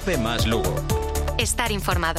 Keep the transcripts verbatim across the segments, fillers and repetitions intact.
COPE más Lugo. Estar informado.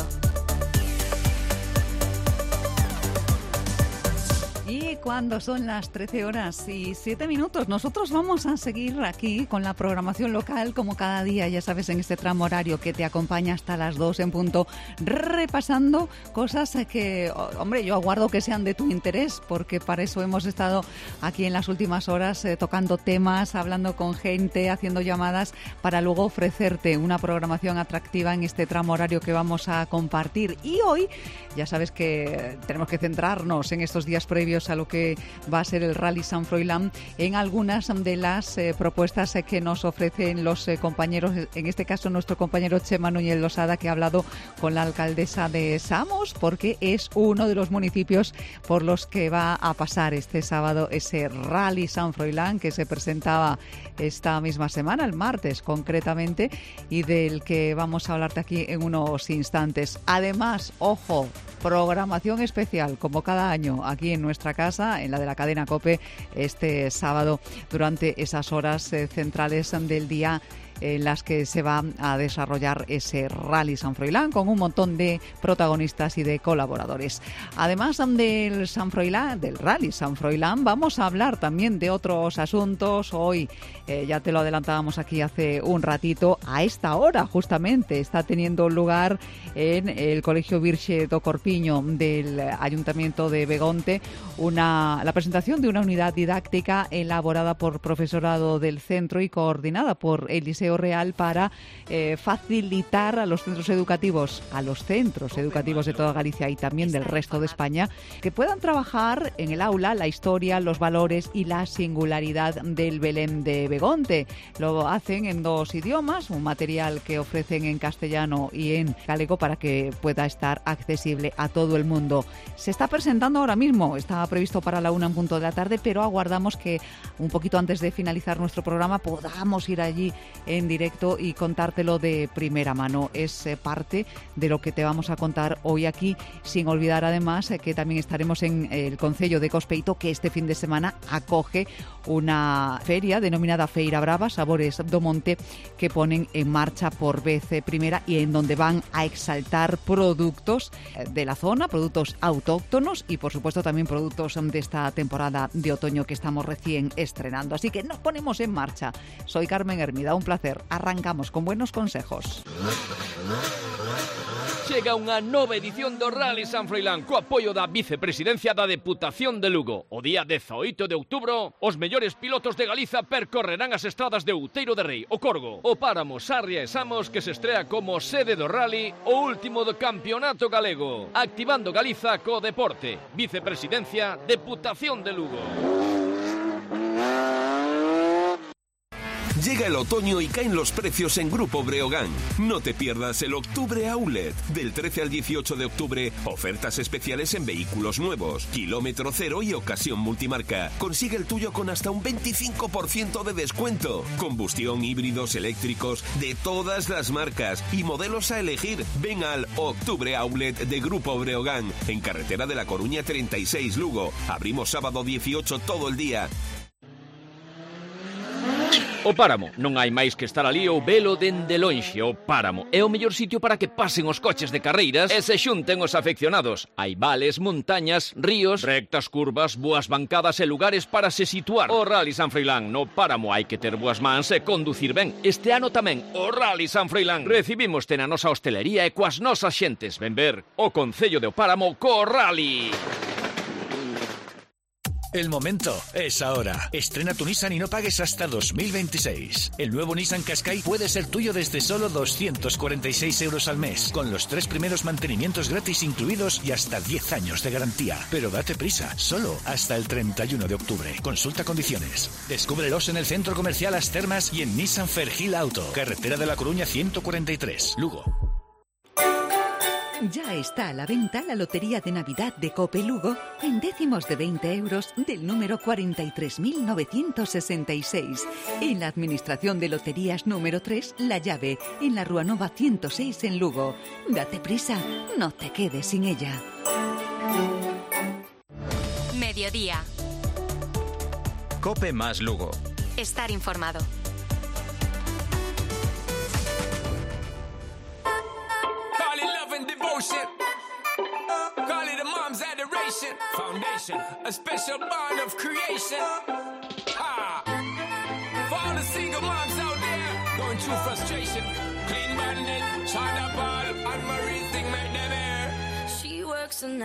Y cuando son las trece horas y siete minutos, nosotros vamos a seguir aquí con la programación local como cada día, ya sabes, en este tramo horario que te acompaña hasta las dos en punto, repasando cosas que, hombre, yo aguardo que sean de tu interés, porque para eso hemos estado aquí en las últimas horas eh, tocando temas, hablando con gente, haciendo llamadas, para luego ofrecerte una programación atractiva en este tramo horario que vamos a compartir. Y hoy, ya sabes que tenemos que centrarnos en estos días previos a lo que va a ser el Rally San Froilán en algunas de las eh, propuestas eh, que nos ofrecen los eh, compañeros, en este caso nuestro compañero Chema Núñez Losada, que ha hablado con la alcaldesa de Samos, porque es uno de los municipios por los que va a pasar este sábado ese Rally San Froilán que se presentaba esta misma semana, el martes concretamente, y del que vamos a hablarte aquí en unos instantes. Además, ojo, programación especial, como cada año, aquí en nuestra casa, en la de la cadena COPE, este sábado durante esas horas eh, centrales del día en las que se va a desarrollar ese Rally San Froilán con un montón de protagonistas y de colaboradores. Además del San Froilán, del Rally San Froilán, vamos a hablar también de otros asuntos. Hoy, eh, ya te lo adelantábamos aquí hace un ratito, a esta hora justamente está teniendo lugar en el Colegio Virxe do Corpiño del Ayuntamiento de Begonte una, la presentación de una unidad didáctica elaborada por profesorado del centro y coordinada por el Liceo Real para eh, facilitar a los centros educativos, a los centros educativos de toda Galicia y también del resto de España, que puedan trabajar en el aula la historia, los valores y la singularidad del Belén de Begonte. Lo hacen en dos idiomas, un material que ofrecen en castellano y en galego para que pueda estar accesible a todo el mundo. Se está presentando ahora mismo, estaba previsto para la una en punto de la tarde, pero aguardamos que un poquito antes de finalizar nuestro programa podamos ir allí en directo y contártelo de primera mano. Es eh, parte de lo que te vamos a contar hoy aquí, sin olvidar además eh, que también estaremos en el Concello de Cospeito, que este fin de semana acoge una feria denominada Feira Brava, Sabores do Monte, que ponen en marcha por vez primera y en donde van a exaltar productos de la zona, productos autóctonos y por supuesto también productos de esta temporada de otoño que estamos recién estrenando. Así que nos ponemos en marcha. Soy Carmen Hermida, un placer. Arrancamos con buenos consejos. Chega unha nova edición do Rally San Froilán co apoio da Vicepresidencia da Deputación de Lugo. O día dezaoito de outubro, os mellores pilotos de Galiza percorrerán as estradas de Outeiro de Rei, o Corgo, o Páramo, Sarria e Samos, que se estrea como sede do Rally, o último do Campeonato Galego. Activando Galiza co deporte. Vicepresidencia, Deputación de Lugo. Llega el otoño y caen los precios en Grupo Breogán. No te pierdas el Octubre Outlet. Del trece al dieciocho de octubre, ofertas especiales en vehículos nuevos, kilómetro cero y ocasión multimarca. Consigue el tuyo con hasta un veinticinco por ciento de descuento. Combustión, híbridos, eléctricos, de todas las marcas y modelos a elegir. Ven al Octubre Outlet de Grupo Breogán, en carretera de La Coruña treinta y seis, Lugo. Abrimos sábado dieciocho todo el día. O Páramo, non hai máis que estar ali ou velo dende lonxe. O Páramo é o mellor sitio para que pasen os coches de carreiras e se xunten os afeccionados. Hai vales, montañas, ríos, rectas curvas, boas bancadas e lugares para se situar. O Rally San Froilán no Páramo hai que ter boas mans e conducir ben. Este ano tamén o Rally San Froilán. Recibimos na nosa hostelería e coas nosas xentes. Ven ver o Concello de O Páramo co Rally. El momento es ahora. Estrena tu Nissan y no pagues hasta dos mil veintiséis. El nuevo Nissan Qashqai puede ser tuyo desde solo doscientos cuarenta y seis euros al mes, con los tres primeros mantenimientos gratis incluidos y hasta diez años de garantía. Pero date prisa, solo hasta el treinta y uno de octubre. Consulta condiciones. Descúbrelos en el Centro Comercial Las Termas y en Nissan Fergil Auto, carretera de La Coruña ciento cuarenta y tres, Lugo. Ya está a la venta la Lotería de Navidad de Cope Lugo en décimos de veinte euros del número cuarenta y tres mil novecientos sesenta y seis. En la Administración de Loterías número tres, La Llave, en la Rúa Nova ciento seis en Lugo. Date prisa, no te quedes sin ella. Mediodía. COPE más Lugo. Estar informado. celebration. Call it a mom's adoration. Foundation, a special bond of creation. Ah. For all the single moms out there going through frustration. Clean Bandit, China Paul, and Marie thing make them air. She works the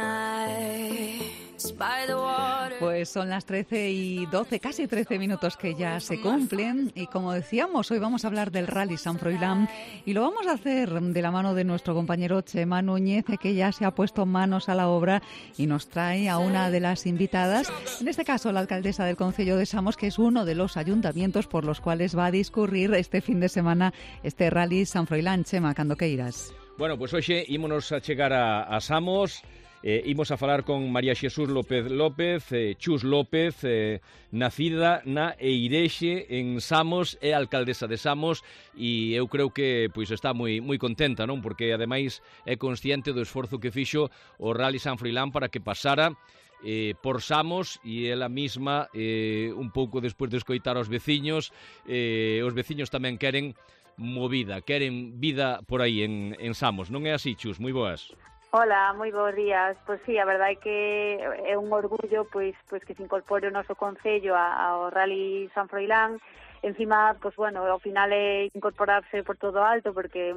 nights by the water. Pues son las trece y doce, casi trece minutos que ya se cumplen y como decíamos, hoy vamos a hablar del Rally San Froilán y lo vamos a hacer de la mano de nuestro compañero Chema Núñez, que ya se ha puesto manos a la obra y nos trae a una de las invitadas, en este caso la alcaldesa del concello de Samos, que es uno de los ayuntamientos por los cuales va a discurrir este fin de semana este Rally San Froilán. Chema, cando que irás? Bueno, pois pues hoxe ímonos a chegar a, a Samos. Eh, imos a falar con María Xesús López López, eh, Chus López, eh, nacida na Eirexe en Samos, é alcaldesa de Samos e eu creo que pois está moi moi contenta, non? Porque ademais é consciente do esforzo que fixo o Rally San Froilán para que pasara eh, por Samos e ela mesma eh, un pouco despois de escoitar aos veciños, eh, os veciños tamén queren movida, queren vida por aí en, en Samos, non é así, Chus? Moi boas. Hola, moi bons días. Pois sí, a verdade é que é un orgullo pois pois que se incorpore o noso concello ao Rally San Froilán. Encima, pois bueno, ao final é incorporarse por todo alto porque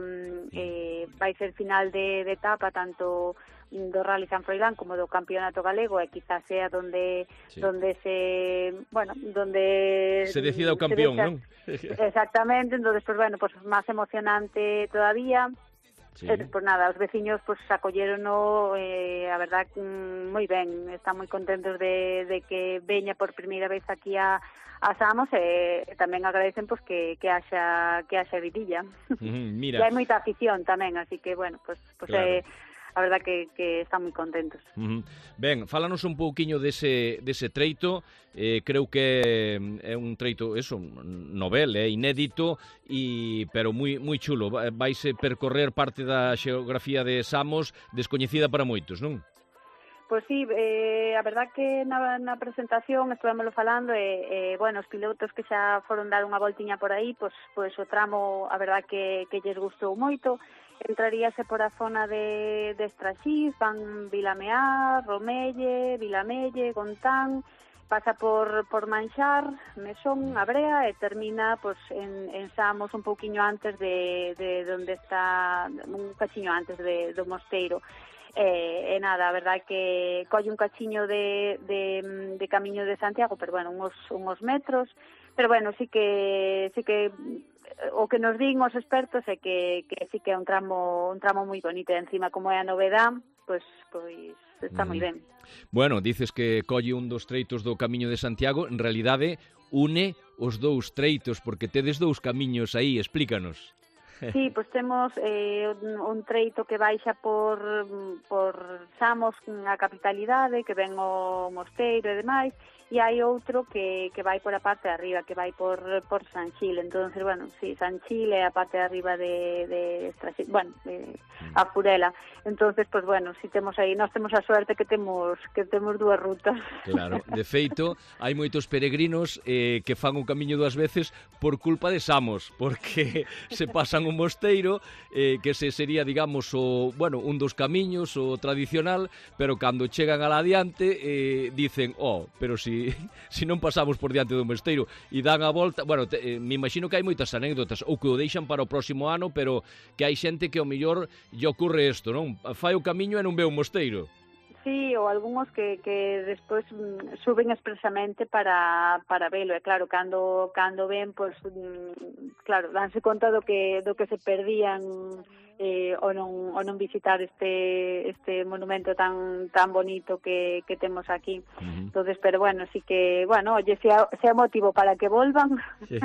eh, vai ser final de, de etapa tanto do Rally San Froilán como do Campeonato Galego e quizás sea donde sí. donde se, bueno, donde se decida o campeón, non? Exactamente, entonces pois bueno, pois máis emocionante todavía. Sí. Eh, pues nada, os veciños pues acollerono, eh, a verdad, moi ben, están moi contentos de, de que veña por primeira vez aquí a, a Samos e eh, tamén agradecen pues, que, que haxa que haxa vidilla. Uh-huh, mira. E hai moita afición tamén, así que, bueno, pues, pues claro. eh, a verdad que, que están moi contentos. Uh-huh. Ben, fálanos un pouquiño dese, dese treito, eh, creo que é un treito, eso, novel, é eh, inédito, e, pero moi, moi chulo. Vaise percorrer parte da xeografía de Samos descoñecida para moitos, non? Pois sí, eh, a verdad que na, na presentación estuvemoslo falando e, eh, bueno, os pilotos que xa foron dar unha voltiña por aí, pois, pois o tramo, a verdad que, que lles gustou moito. Entraríase por a zona de, de Estraxís, van Vilamear, Romelle, Vilamelle, Gontán, pasa por, por Manxar, Mesón, Abrea e termina pues, en, en Samos un pouquiño antes de, de donde está, un cachiño antes de, do Mosteiro. E, e nada, a verdade que colle un cachiño de, de, de Camiño de Santiago, pero bueno, uns, uns metros, pero bueno, sí que sí que o que nos din os expertos é que, que sí que é un tramo un tramo moi bonito, e encima como é a novedad, pois pois está moi ben. Bueno, dices que colle un dos treitos do Camiño de Santiago, en realidade une os dous treitos porque tedes dous camiños aí, explícanos. Sí, pois temos eh, un, un treito que baixa por, por Samos, a capitalidade, que ven o Mosteiro e demais, e hai outro que, que vai por a parte de arriba, que vai por, por San Xil. Entonces, bueno, sí, San Xil é a parte de arriba de, de Estraxil, bueno, de a Furela. Entonces, pues bueno, si temos aí, nós temos a suerte que temos que temos dúas rutas. Claro, de feito, hai moitos peregrinos eh, que fan o camiño dúas veces por culpa de Samos, porque se pasan un mosteiro eh, que se sería, digamos, o, bueno, un dos camiños, o tradicional, pero cando chegan ala adiante eh, dicen, oh, pero si, si non pasamos por diante do mosteiro e dan a volta, bueno, te, eh, me imagino que hai moitas anécdotas, ou que o deixan para o próximo ano, pero que hai xente que ao mellor lle ocurre isto, non? Fai o camiño e non ve o mosteiro. Sí, ou algúns que, que despois mm, suben expresamente para, para velo, e claro, cando cando ven, pois, mm, claro, danse conta do que do que se perdían eh, o non o non visitar este este monumento tan tan bonito que, que temos aquí. Uh-huh. Entonces, pero bueno, sí que, bueno, oye, sea, sea motivo para que volvan.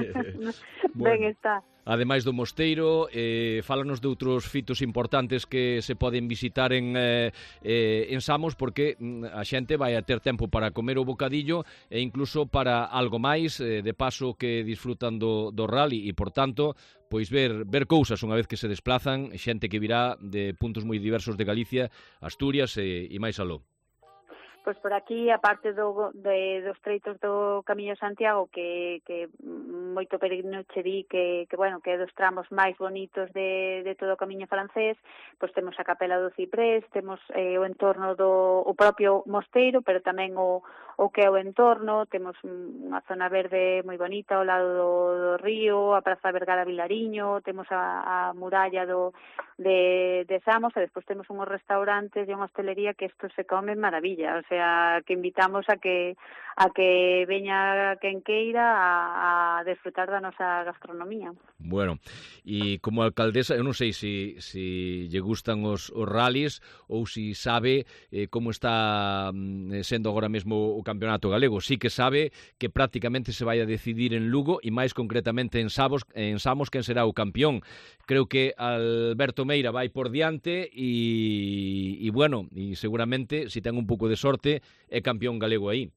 Ben bueno. Está. Ademais do mosteiro, eh, fálanos de outros fitos importantes que se poden visitar en, eh, eh, en Samos, porque a xente vai a ter tempo para comer o bocadillo e incluso para algo máis, eh, de paso que disfrutan do, do rally e, por tanto, pois ver, ver cousas unha vez que se desplazan, xente que virá de puntos moi diversos de Galicia, Asturias e, e máis aló. Pois por aquí, a parte do, de, dos treitos do Camiño de Santiago, que, que moito peregrino che di que, que, bueno, que é dos tramos máis bonitos de, de todo o Camiño francés, pois temos a Capela do Ciprés, temos eh, o entorno do o propio mosteiro, pero tamén o, o que é o entorno, temos unha zona verde moi bonita ao lado do, do río, a Praza Vergara Vilariño, temos a, a muralla do, de, de Samos, e despois temos unhos restaurantes e unha hostelería que isto se come en maravilla, o sea, que invitamos a que a que veña quen queira a, a desfrutar da nosa gastronomía. Bueno, e como alcaldesa, eu non sei se si, si lle gustan os, os rallies ou se si sabe eh, como está mm, sendo agora mesmo o campeonato galego. Sí que sabe que prácticamente se vai a decidir en Lugo e máis concretamente en Samos, en Samos quen será o campeón. Creo que Alberto Meira vai por diante e, e bueno, e seguramente, se si ten un pouco de sorte, é campeón galego aí.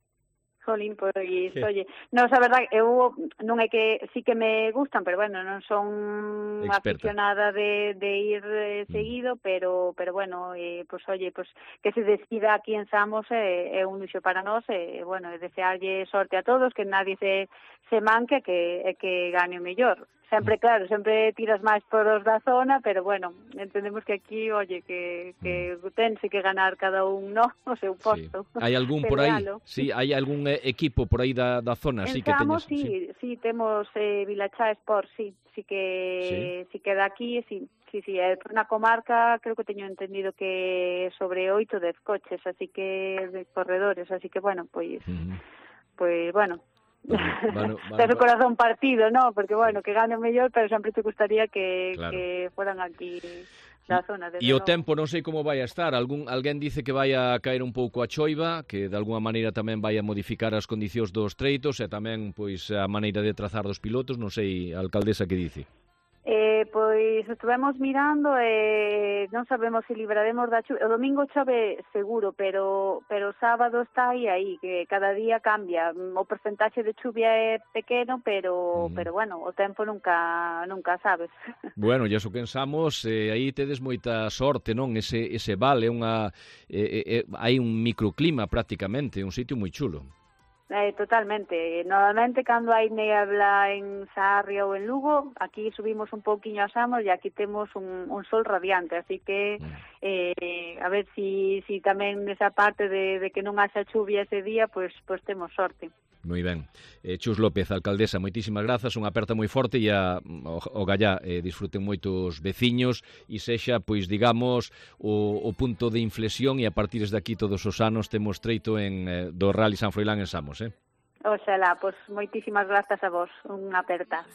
Jolín, pois, sí. Oye, non, a verdade, eu non é que sí que me gustan, pero bueno, non son experta. Aficionada de, de ir eh, seguido, mm. pero pero bueno, eh, pois, oye, pois que se decida aquí en Samos é eh, un luxo para nós, e eh, bueno, desearlle sorte a todos, que nadie se, se manque, que, eh, que gane o mellor. Sempre, claro, sempre tiras máis por os da zona, pero bueno, entendemos que aquí, oye, que, que tense que ganar cada un, no, o seu posto. Sí. Hai algún por aí? Sí, hai algún eh, equipo por aí da, da zona? En sí que Samos, teñes, sí, sí, sí, temos eh, Vilachá Sport, sí, sí que, sí. sí que da aquí, sí, sí, sí, é por unha comarca, creo que teño entendido que sobre oito, dez coches, así que, de corredores, así que, bueno, pois, uh-huh. pois, bueno, Bueno, bueno, Ten o corazón partido, ¿no? Porque, bueno, que gane o mellor, pero sempre te gustaría que, claro. que fueran aquí da zona. E o tempo non sei como vai a estar. Algún, alguén dice que vai a caer un pouco a choiva, que de alguna maneira tamén vai a modificar as condicións dos treitos e tamén pois a maneira de trazar dos pilotos. Non sei, a alcaldesa, que dice? Eh, pois estuvemos mirando e eh, non sabemos se libraremos da chuvia. O domingo chove seguro, pero pero o sábado está aí aí, que cada día cambia. O porcentaxe de chuvia é pequeno, pero mm. pero bueno, o tempo nunca nunca sabes. Bueno, e iso pensamos, eh, aí tedes moita sorte, non? Ese ese vale, unha eh, eh, hai un microclima prácticamente, un sitio moi chulo. Eh, totalmente. Normalmente cando hai niebla en Sarria ou en Lugo, aquí subimos un pouquiño a Samos e aquí temos un, un sol radiante, así que eh, a ver si, si tamén esa parte de, de que non haxa chuvia ese día, pues, pues temos sorte. Moi ben. Eh, Chus López, alcaldesa, moitísimas grazas, unha aperta moi forte e a, o, o gallá eh, disfruten moitos veciños e sexa, pois, digamos, o, o punto de inflexión e a partir de aquí todos os anos temos treito en eh, do Rally San Froilán en Samos, eh? Oxalá, pois moitísimas grazas a vos, unha aperta.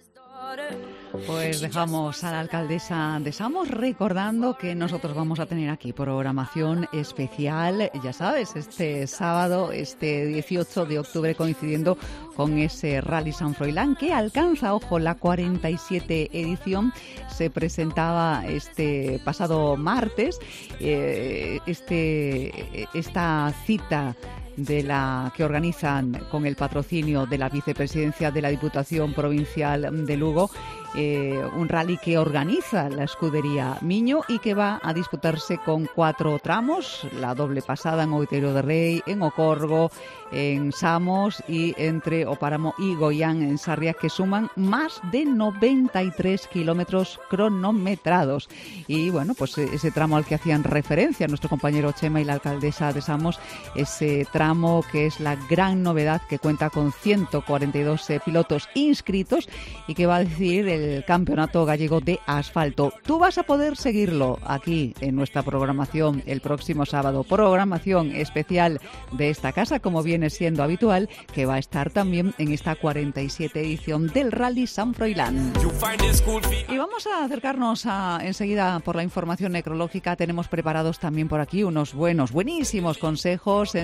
Pues dejamos a la alcaldesa de Samos recordando que nosotros vamos a tener aquí programación especial, ya sabes, este sábado, este dieciocho de octubre, coincidiendo con ese Rally San Froilán que alcanza, ojo, la cuarenta y siete edición. Se presentaba este pasado martes eh, este esta cita de la que organizan con el patrocinio de la Vicepresidencia de la Diputación Provincial de Lugo, eh, un rally que organiza la escudería Miño y que va a disputarse con cuatro tramos, la doble pasada en Outeiro de Rei, en Ocorgo, en Samos y entre O Páramo y Goián en Sarria, que suman más de noventa y tres kilómetros cronometrados. Y bueno, pues ese tramo al que hacían referencia nuestro compañero Chema y la alcaldesa de Samos, ese tramo que es la gran novedad, que cuenta con ciento cuarenta y dos eh, pilotos inscritos y que va a decidir el Campeonato Gallego de Asfalto. Tú vas a poder seguirlo aquí en nuestra programación el próximo sábado, programación especial de esta casa, como viene siendo habitual, que va a estar también en esta cuarenta y siete edición del Rally San Froilán. Y vamos a acercarnos a, enseguida por la información necrológica. Tenemos preparados también por aquí unos buenos, buenísimos consejos enseguida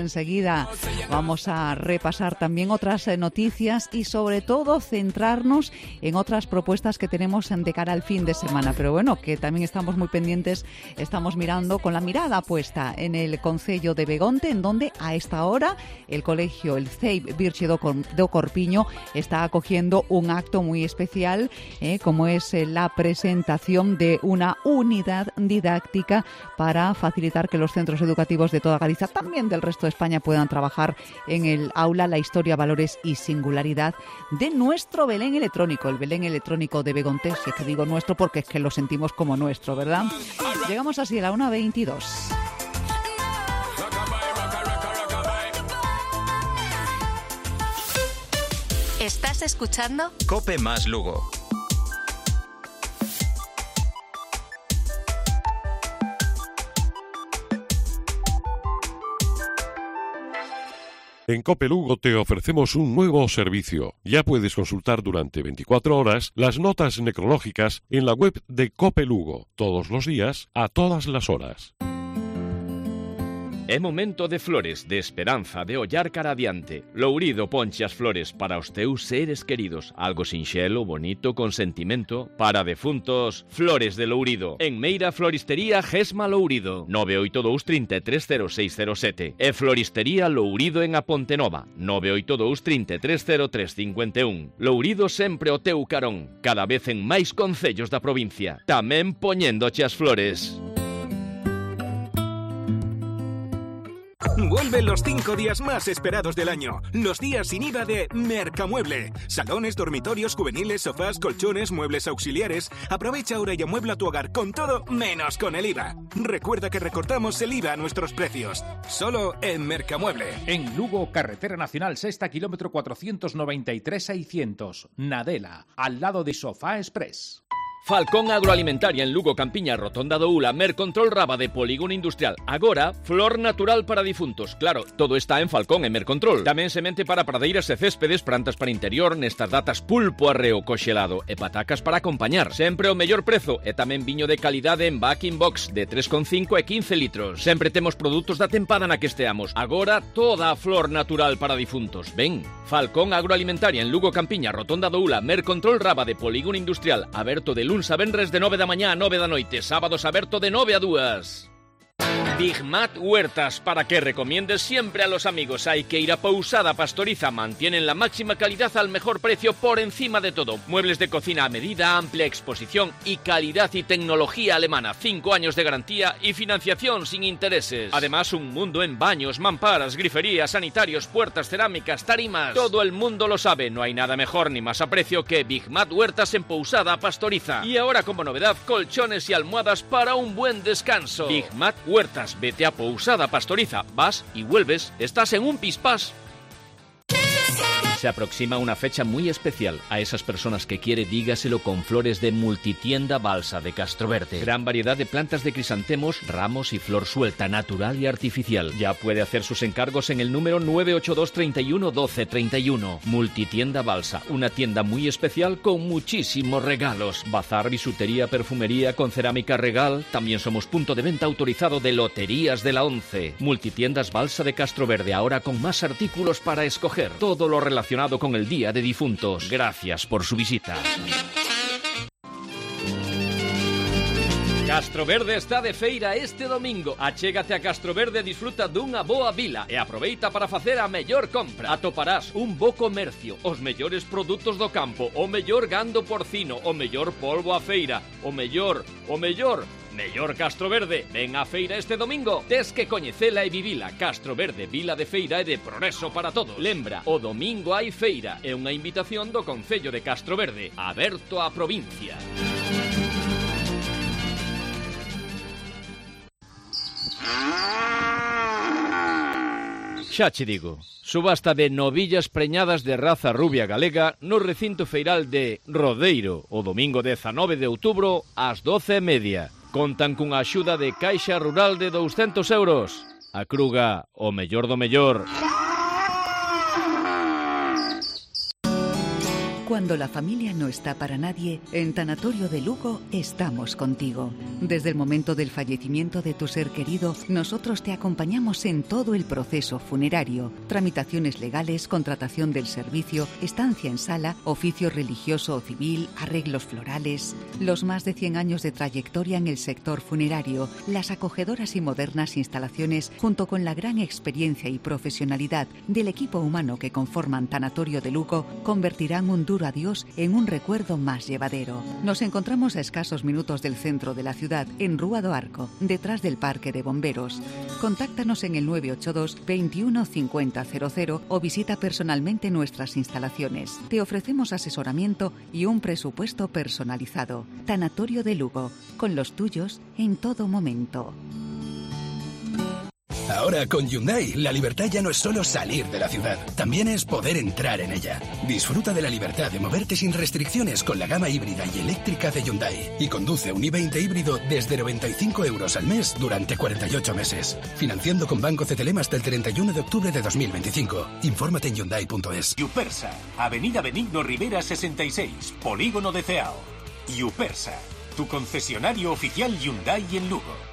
actualidad. Vamos a repasar también otras eh, noticias y sobre todo centrarnos en otras propuestas que tenemos de cara al fin de semana. Pero bueno, que también estamos muy pendientes, estamos mirando con la mirada puesta en el Concello de Begonte, en donde a esta hora el colegio, el C E I Virxe do, do Corpiño, está acogiendo un acto muy especial, eh, como es eh, la presentación de una unidad didáctica para facilitar que los centros educativos de toda Galicia, también del resto de España, puedan trabajar en el aula la historia, valores y singularidad de nuestro Belén electrónico, el Belén electrónico de Begonte. Si es que digo nuestro porque es que lo sentimos como nuestro, ¿verdad? Llegamos así a la una veintidós. ¿Estás escuchando? Cope más Lugo. En Cope Lugo te ofrecemos un nuevo servicio. Ya puedes consultar durante veinticuatro horas las notas necrológicas en la web de Cope Lugo, todos los días, a todas las horas. É momento de flores, de esperanza, de ollar cara adiante. Lourido ponche as flores para os teus seres queridos. Algo sinxelo, bonito, con sentimento. Para defuntos, Flores de Lourido. En Meira Floristería Gesma Lourido. nove oito dous, trinta e tres, cero seis cero sete. E Floristería Lourido en A Pontenova. nove oito dous, trinta e tres, cero tres cincuenta e un. Lourido sempre o teu carón. Cada vez en máis concellos da provincia. Tamén poñéndoche as flores. Vuelven los cinco días más esperados del año, los días sin I V A de Mercamueble. Salones, dormitorios, juveniles, sofás, colchones, muebles auxiliares. Aprovecha ahora y amuebla tu hogar con todo menos con el I V A. Recuerda que recortamos el I V A a nuestros precios, solo en Mercamueble. En Lugo, carretera nacional sexta, kilómetro cuatrocientos noventa y tres seiscientos, Nadela, al lado de Sofá Express. Falcón Agroalimentaria en Lugo, Campiña, Rotonda do Ula, Mercontrol Raba de Polígono Industrial. Agora, flor natural para difuntos. Claro, todo está en Falcón e Mercontrol. Tamén semente para pradeiras e céspedes, plantas para interior, nestas datas pulpo arreo coxelado e patacas para acompañar. Sempre o mellor prezo e tamén viño de calidade en backing box de tres coma cinco e quince litros. Sempre temos produtos da tempada na que esteamos. Agora, toda a flor natural para difuntos. Ven, Falcón Agroalimentaria en Lugo, Campiña, Rotonda do Ula, Mercontrol Raba de Polígono Industrial, aberto de luns a venres de nove da mañá a nove da noite, sábados aberto de nove a dúas. Big Mat Huertas, para que recomiendes siempre a los amigos. Hay que ir a Pousada Pastoriza, mantienen la máxima calidad al mejor precio por encima de todo. Muebles de cocina a medida, amplia exposición y calidad y tecnología alemana. Cinco años de garantía y financiación sin intereses. Además, un mundo en baños, mamparas, griferías, sanitarios, puertas, cerámicas, tarimas. Todo el mundo lo sabe, no hay nada mejor ni más a precio que Big Mat Huertas en Pousada Pastoriza. Y ahora como novedad, colchones y almohadas para un buen descanso. Big Mat Huertas. Vete a Pousada Pastoriza, vas y vuelves, estás en un pispás. Se aproxima una fecha muy especial. A esas personas que quiere, dígaselo con flores de Multitienda Balsa de Castroverde. Gran variedad de plantas de crisantemos, ramos y flor suelta, natural y artificial. Ya puede hacer sus encargos en el número nueve ocho dos, treinta y uno, doce, treinta y uno. Multitienda Balsa, una tienda muy especial con muchísimos regalos. Bazar, bisutería, perfumería con cerámica regal. También somos punto de venta autorizado de Loterías de la Once. Multitiendas Balsa de Castroverde, ahora con más artículos para escoger. Todo lo relacionado con el Día de Difuntos. Gracias por su visita. Castroverde está de feira este domingo. Achégate a Castroverde e disfruta dunha boa vila e aproveita para facer a mellor compra. Atoparás un bo comercio, os mellores produtos do campo, o mellor gando porcino, o mellor polvo a feira, o mellor, o mellor... Mellor Castroverde, ven á feira este domingo. Tes que coñecela e vivila. Castroverde, vila de feira e de progreso para todos. Lembra, o domingo hai feira. É unha invitación do Concello de Castroverde, aberto á provincia. Xa che digo, subasta de novillas preñadas de raza rubia galega no recinto feiral de Rodeiro, o domingo dezanove de outubro ás doce e media. Contan cunha axuda de Caixa Rural de douscentos euros. A Cruga, o mellor do mellor. Cuando la familia no está para nadie, en Tanatorio de Lugo estamos contigo. Desde el momento del fallecimiento de tu ser querido, nosotros te acompañamos en todo el proceso funerario, tramitaciones legales, contratación del servicio, estancia en sala, oficio religioso o civil, arreglos florales. Los más de cien años de trayectoria en el sector funerario, las acogedoras y modernas instalaciones, junto con la gran experiencia y profesionalidad del equipo humano que conforman Tanatorio de Lugo, convertirán un duro adiós en un recuerdo más llevadero. Nos encontramos a escasos minutos del centro de la ciudad, en Rúa do Arco, detrás del Parque de Bomberos. Contáctanos en el nueve ocho dos, veintiuno, cincuenta, cero cero o visita personalmente nuestras instalaciones. Te ofrecemos asesoramiento y un presupuesto personalizado. Tanatorio de Lugo, con los tuyos en todo momento. Ahora con Hyundai, la libertad ya no es solo salir de la ciudad, también es poder entrar en ella. Disfruta de la libertad de moverte sin restricciones con la gama híbrida y eléctrica de Hyundai y conduce un i veinte híbrido desde noventa y cinco euros al mes durante cuarenta y ocho meses. Financiando con Banco C T L M hasta el treinta y uno de octubre de dos mil veinticinco. Infórmate en Hyundai punto es. Yupersa, Avenida Benigno Rivera sesenta y seis, Polígono de Ceao. Yupersa, tu concesionario oficial Hyundai en Lugo.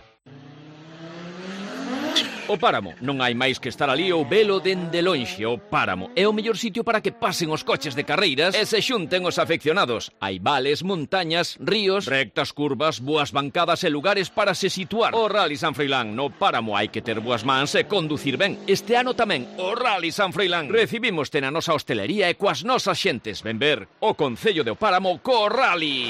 O Páramo, non hai máis que estar ali ou velo dende lonxe. O Páramo é o mellor sitio para que pasen os coches de carreiras e se xunten os afeccionados. Hai vales, montañas, ríos, rectas curvas, boas bancadas e lugares para se situar. O Rally San Froilán no Páramo hai que ter boas mans e conducir ben. Este ano tamén o Rally San Froilán. Recibímoste na nosa hostelería e coas nosas xentes. Ven ver o Concello de O Páramo co Rally.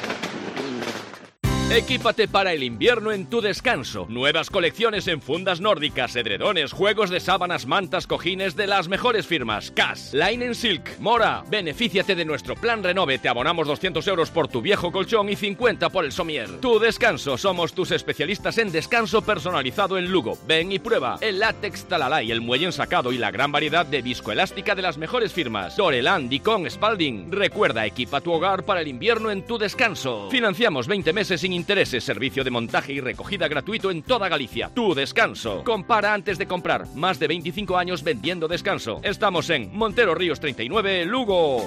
Equípate para el invierno en tu descanso. Nuevas colecciones en fundas nórdicas, edredones, juegos de sábanas, mantas, cojines de las mejores firmas. C A S, Line Silk, Mora. Benefíciate de nuestro plan Renove. Te abonamos doscientos euros por tu viejo colchón y cincuenta por el somier. Tu descanso. Somos tus especialistas en descanso personalizado en Lugo. Ven y prueba el látex Talalay, el muelle ensacado y la gran variedad de viscoelástica de las mejores firmas. Toreland, Dicon, Spalding. Recuerda, equipa tu hogar para el invierno en tu descanso. Financiamos veinte meses sin intereses, servicio de montaje y recogida gratuito en toda Galicia. Tu descanso. Compara antes de comprar. Más de veinticinco años vendiendo descanso. Estamos en Montero Ríos treinta y nueve, Lugo.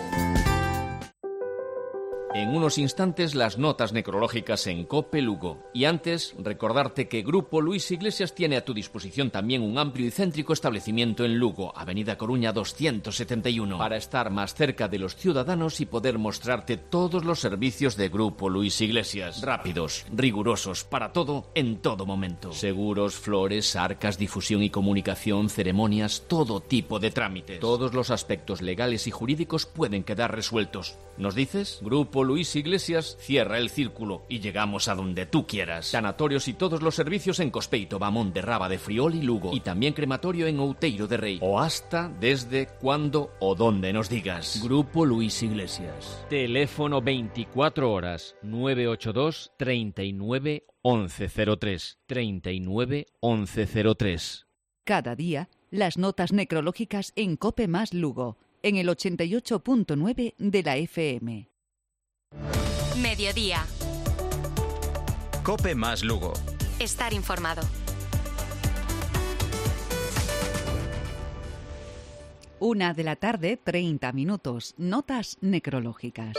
En unos instantes las notas necrológicas en COPE Lugo. Y antes, recordarte que Grupo Luis Iglesias tiene a tu disposición también un amplio y céntrico establecimiento en Lugo, Avenida Coruña doscientos setenta y uno, para estar más cerca de los ciudadanos y poder mostrarte todos los servicios de Grupo Luis Iglesias. Rápidos, rigurosos, para todo, en todo momento. Seguros, flores, arcas, difusión y comunicación, ceremonias, todo tipo de trámites. Todos los aspectos legales y jurídicos pueden quedar resueltos. ¿Nos dices? Grupo Luis Iglesias cierra el círculo y llegamos a donde tú quieras. Sanatorios y todos los servicios en Cospeito, Bamón de Raba de Friol y Lugo. Y también crematorio en Outeiro de Rei. O hasta, desde, cuando o donde nos digas. Grupo Luis Iglesias. Teléfono veinticuatro horas nueve ocho dos, treinta y nueve, once cero tres. treinta y nueve, once cero tres. Cada día, las notas necrológicas en COPE más Lugo, en el ochenta y ocho punto nueve de la F M. Mediodía. COPE más Lugo. Estar informado. Una de la tarde, treinta minutos. Notas necrológicas.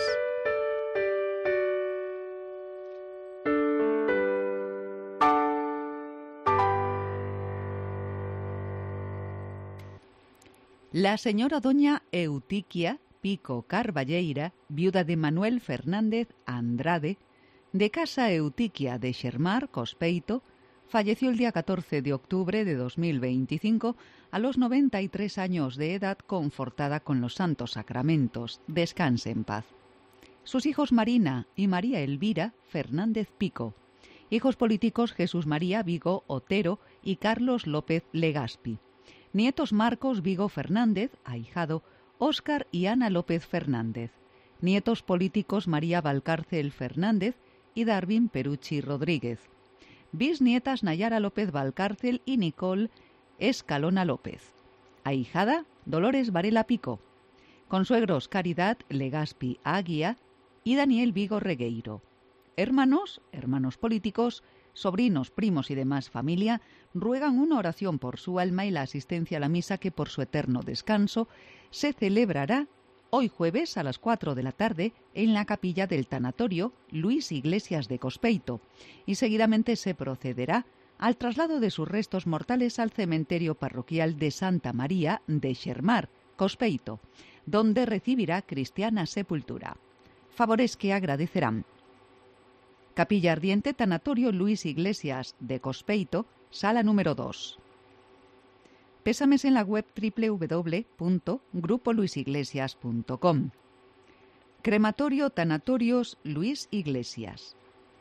La señora doña Eutiquia Pico Carballeira, viuda de Manuel Fernández Andrade, de casa Eutiquia de Xermar, Cospeito, falleció el día catorce de octubre de dos mil veinticinco a los noventa y tres años de edad, confortada con los santos sacramentos. Descanse en paz. Sus hijos Marina y María Elvira Fernández Pico. Hijos políticos Jesús María Vigo Otero y Carlos López Legaspi. Nietos Marcos Vigo Fernández, ahijado, Óscar y Ana López Fernández. Nietos políticos María Valcárcel Fernández y Darwin Perucci Rodríguez. Bisnietas Nayara López Valcárcel y Nicole Escalona López. Ahijada Dolores Varela Pico. Consuegros Caridad Legaspi Aguía y Daniel Vigo Regueiro. Hermanos, hermanos políticos, sobrinos, primos y demás familia ruegan una oración por su alma y la asistencia a la misa que por su eterno descanso se celebrará hoy jueves a las cuatro de la tarde en la capilla del tanatorio Luis Iglesias de Cospeito y seguidamente se procederá al traslado de sus restos mortales al cementerio parroquial de Santa María de Xermar, Cospeito, donde recibirá cristiana sepultura. Favores que agradecerán. Capilla Ardiente, Tanatorio Luis Iglesias de Cospeito, sala número dos. Pésames en la web doble u doble u doble u punto grupo luis iglesias punto com. Crematorio Tanatorios Luis Iglesias.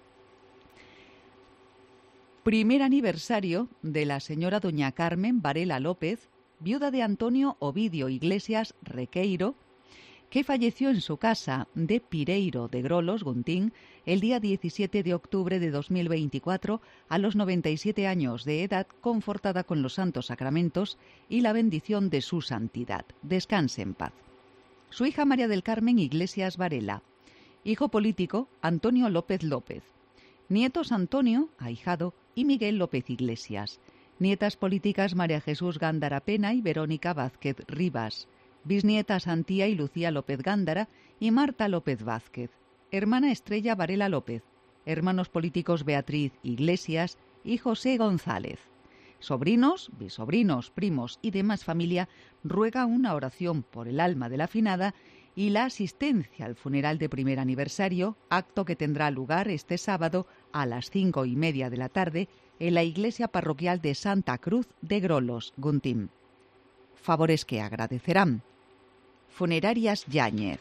Primer aniversario de la señora doña Carmen Varela López, viuda de Antonio Ovidio Iglesias Requeiro, que falleció en su casa de Pireiro de Grolos, Guntín, el día diecisiete de octubre de dos mil veinticuatro, a los noventa y siete años de edad, confortada con los santos sacramentos y la bendición de su santidad. Descanse en paz. Su hija María del Carmen Iglesias Varela. Hijo político, Antonio López López. Nietos Antonio, ahijado, y Miguel López Iglesias. Nietas políticas María Jesús Gándara Pena y Verónica Vázquez Rivas. Bisnietas Antía y Lucía López Gándara y Marta López Vázquez. Hermana Estrella Varela López. Hermanos políticos Beatriz Iglesias y José González. Sobrinos, bisobrinos, primos y demás familia ruega una oración por el alma de la finada y la asistencia al funeral de primer aniversario, acto que tendrá lugar este sábado a las cinco y media de la tarde en la iglesia parroquial de Santa Cruz de Grolos, Guntín. Favores que agradecerán. Funerarias Yáñez.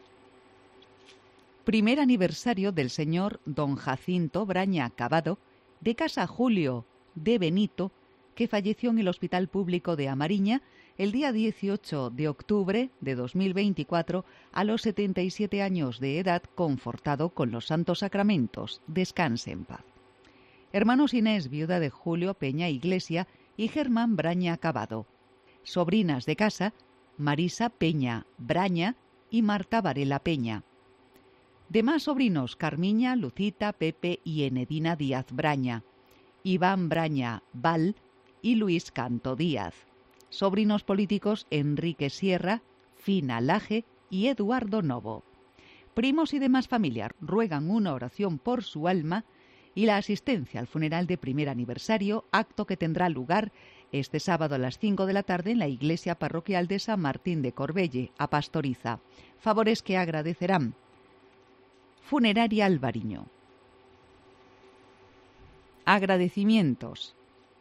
Primer aniversario del señor don Jacinto Braña Cabado, de Casa Julio de Benito, que falleció en el Hospital Público de Amariña el día dieciocho de octubre de dos mil veinticuatro a los setenta y siete años de edad, confortado con los santos sacramentos. Descanse en paz. Hermanos Inés, viuda de Julio Peña Iglesia y Germán Braña Cabado. Sobrinas de casa, Marisa Peña Braña y Marta Varela Peña. Demás sobrinos, Carmiña, Lucita, Pepe y Enedina Díaz Braña. Iván Braña Val y Luis Canto Díaz. Sobrinos políticos, Enrique Sierra, Fina Laje y Eduardo Novo. Primos y demás familia ruegan una oración por su alma y la asistencia al funeral de primer aniversario, acto que tendrá lugar este sábado a las cinco de la tarde en la iglesia parroquial de San Martín de Corbelle, a Pastoriza. Favores que agradecerán. Funeraria Alvariño. Agradecimientos.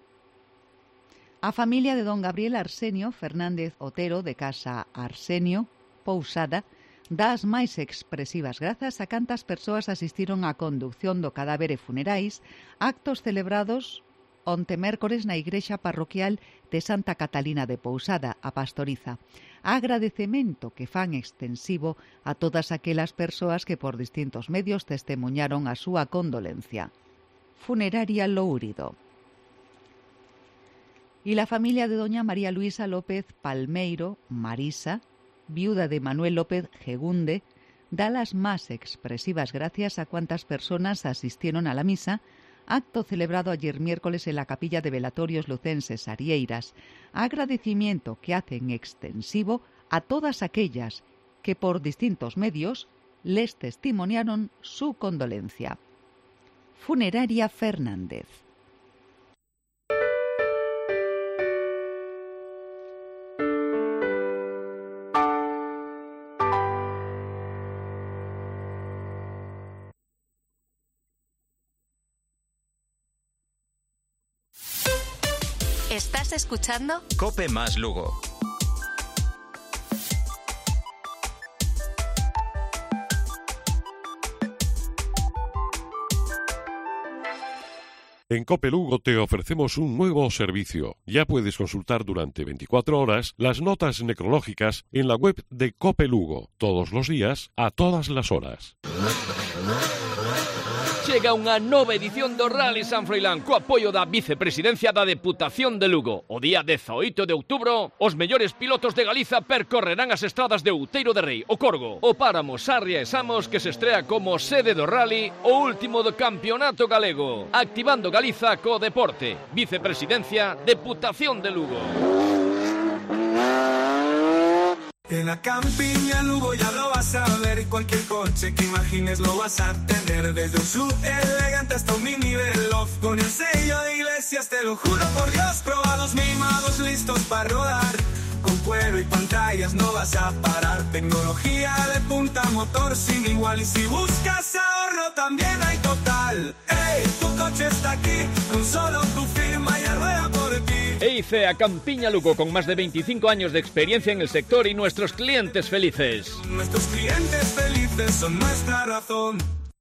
A familia de don Gabriel Arsenio Fernández Otero, de Casa Arsenio, Pousada, das máis expresivas grazas a cantas persoas asistiron á conducción do cadáver e funerais, actos celebrados onte mércores na igrexa parroquial de Santa Catalina de Pousada, a Pastoriza. Agradecemento que fan extensivo a todas aquelas persoas que por distintos medios testemuñaron a súa condolencia. Funeraria Lourido. Y la familia de doña María Luisa López Palmeiro, Marisa, viuda de Manuel López Gegunde, da las más expresivas gracias a cuantas personas asistieron a la misa, acto celebrado ayer miércoles en la capilla de velatorios lucenses Arieiras, agradecimiento que hacen extensivo a todas aquellas que por distintos medios les testimoniaron su condolencia. Funeraria Fernández. ¿Estás escuchando? Cope más Lugo. En Cope Lugo te ofrecemos un nuevo servicio. Ya puedes consultar durante veinticuatro horas las notas necrológicas en la web de Cope Lugo, todos los días, a todas las horas. Chega unha nova edición do Rally San Froilán co apoio da Vicepresidencia da Deputación de Lugo. O día dezaoito de outubro, os mellores pilotos de Galiza percorrerán as estradas de Outeiro de Rei, o Corgo, o Páramo, Sarria e Samos, que se estrea como sede do Rally, o último do Campeonato Galego. Activando Galiza co deporte. Vicepresidencia, Deputación de Lugo. En la campiña Lugo ya lo vas a ver, cualquier coche que imagines lo vas a tener, desde un sub elegante hasta un mini Veloz, con el sello de Iglesias, te lo juro por Dios, probados, mimados, listos para rodar, con cuero y pantallas no vas a parar, tecnología de punta, motor sin igual, y si buscas ahorro también hay total. Ey, tu coche está aquí, con solo tu firma y rueda por ti. E I C A Campiña Lugo, con más de veinticinco años de experiencia en el sector y nuestros clientes felices. Nuestros clientes felices son nuestra razón.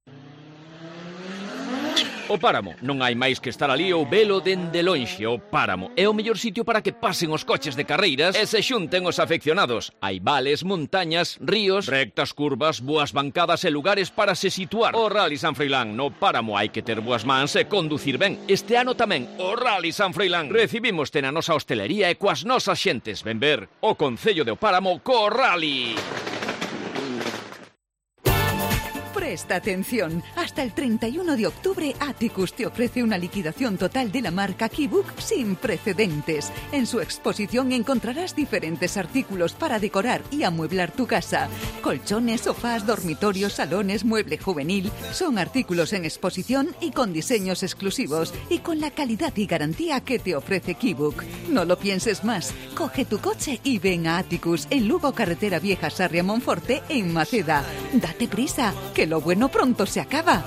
O Páramo, non hai máis que estar ali ou velo dende lonxe. O Páramo é o mellor sitio para que pasen os coches de carreiras e se xunten os afeccionados. Hai vales, montañas, ríos, rectas curvas, boas bancadas e lugares para se situar. O Rally San Froilán, no Páramo hai que ter boas mans e conducir ben. Este ano tamén, o Rally San Froilán. Recibímoste na nosa hostelería e coas nosas xentes. Ven ver o Concello de O Páramo co Rally. Presta atención, hasta el treinta y uno de octubre Atticus te ofrece una liquidación total de la marca Keybook sin precedentes. En su exposición encontrarás diferentes artículos para decorar y amueblar tu casa. Colchones, sofás, dormitorios, salones, mueble juvenil. Son artículos en exposición y con diseños exclusivos y con la calidad y garantía que te ofrece Keybook. No lo pienses más, coge tu coche y ven a Atticus en Lugo, carretera vieja Sarria Monforte en Maceda. Date prisa, que lo bueno pronto se acaba.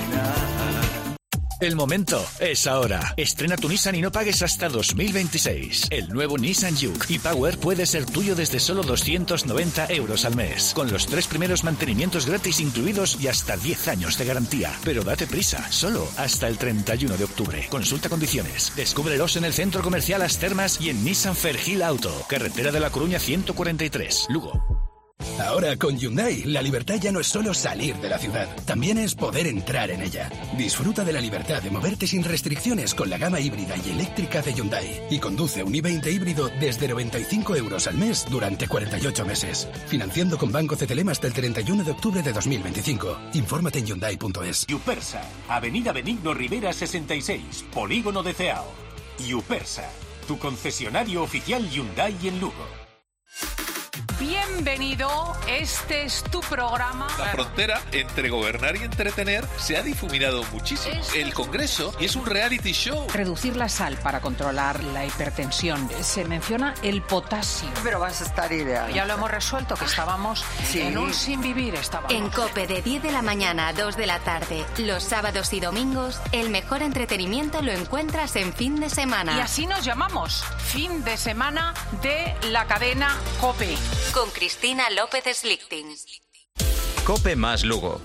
El momento es ahora. Estrena tu Nissan y no pagues hasta dos mil veintiséis. El nuevo Nissan Juke e-Power puede ser tuyo desde solo doscientos noventa euros al mes, con los tres primeros mantenimientos gratis incluidos y hasta diez años de garantía. Pero date prisa, solo hasta el treinta y uno de octubre. Consulta condiciones. Descúbrelos en el Centro Comercial Las Termas y en Nissan Fergil Auto, carretera de La Coruña ciento cuarenta y tres, Lugo. Ahora con Hyundai, la libertad ya no es solo salir de la ciudad, también es poder entrar en ella. Disfruta de la libertad de moverte sin restricciones con la gama híbrida y eléctrica de Hyundai y conduce un i veinte híbrido desde noventa y cinco euros al mes durante cuarenta y ocho meses. Financiando con Banco C T L M hasta el treinta y uno de octubre de dos mil veinticinco. Infórmate en Hyundai punto es. Yupersa, Avenida Benigno Rivera sesenta y seis, Polígono de Ceao. Yupersa, tu concesionario oficial Hyundai en Lugo. Bienvenido, este es tu programa. La frontera entre gobernar y entretener se ha difuminado muchísimo. Es... El Congreso es un reality show. Reducir la sal para controlar la hipertensión. Se menciona el potasio. Pero vas a estar ideal. Ya lo hemos resuelto, que estábamos sí. en un sin vivir. Estábamos. En COPE de diez de la mañana a dos de la tarde, los sábados y domingos, el mejor entretenimiento lo encuentras en fin de semana. Y así nos llamamos, fin de semana de la cadena COPE. Con Cristina López Slichting. COPE más Lugo.